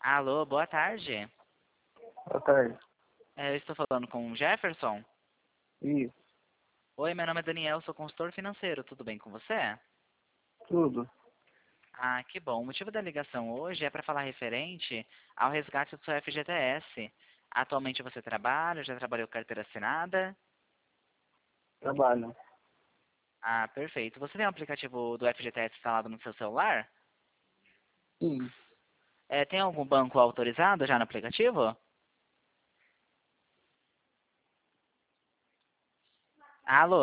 Alô, boa tarde. Boa tarde. Eu estou falando com o Jefferson. Isso, Oi, meu nome é Daniel, sou consultor financeiro. Tudo bem com você? tudo. Ah, que bom. O motivo da ligação hoje é para falar referente ao resgate do seu FGTS. Atualmente você trabalha, já trabalhou com carteira assinada? Trabalho. Ah, perfeito. Você tem o aplicativo do FGTS instalado no seu celular? Sim. Tem algum banco autorizado já no aplicativo? Alô?